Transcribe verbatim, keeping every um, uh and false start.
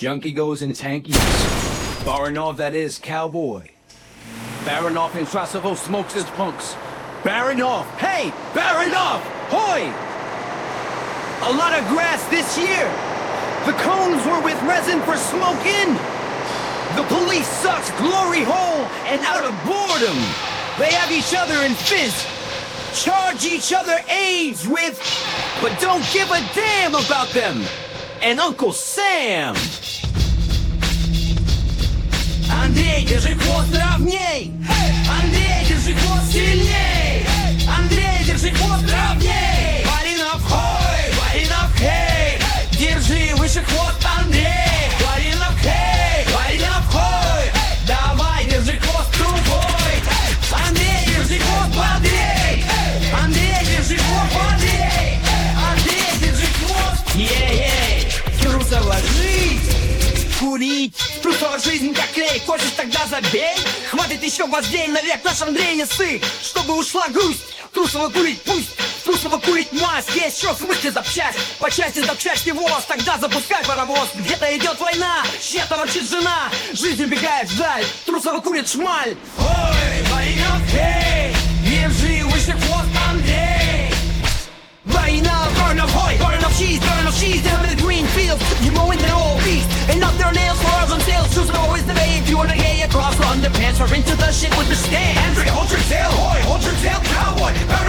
Junkie goes in tankies. Baranov, that is, cowboy. Baranov in Trasovo smokes his punks. Baranov, hey, Baranov, hoy! A lot of grass this year. The cones were with resin for smoking. The police sucks glory hole and out of boredom. They have each other in fizz. Charge each other AIDS with, but don't give a damn about them. And Uncle Sam. Андрей, держи хвост ровней. Андрей, держи хвост сильней. Андрей, держи хвост ровней. Баринов, хой, Баринов, хей. Держи выше хвост, Андрей. Баринов, хей, Баринов, хой. Давай, держи хвост другой. Андрей, держи хвост бодрей. Андрей, держи хвост бодрей. Андрей, держи хвост. Ей-ей, трусова жизнь. Курить, трусова жизнь как клей. Хочешь, тогда забей. Хватит еще вождей навек, наш Андрей не ссы. Чтобы ушла грусть, трусова курить пусть. Трусова курить мазь, есть еще в смысле запчасть. По части запчасти воз, тогда запускай паровоз. Где-то идет война, чья-то ворчит жена. Жизнь убегает вдаль, трусова курит шмаль. Ой, Баринов, хей, держи выше хвост, Андрей. Война, burn up, hoy, burn up cheese, burn up cheese. Down in the green fields, you're mowing the old beast. And up their nails, for on sales, choosing always the bay. If you wanna get across the underpants or into the shit with the stand. Andrea, hold your tail, hoy, hold your tail, cowboy.